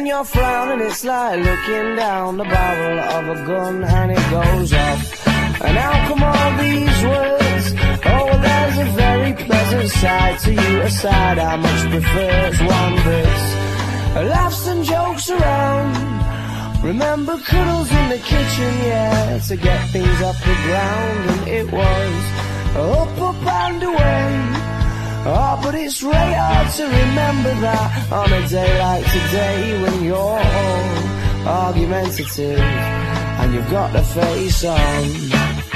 you're frowning, it's like looking down the barrel of a gun and it goes off. And how come all these words? Oh, well, there's a very pleasant side to you, a side I much prefer. It's one that's laughs and jokes around. Remember cuddles in the kitchen, yeah, to get things off the ground. And it was up, up and away. Oh, but it's really hard to remember that on a day like today, when you're all argumentative and you've got the face on.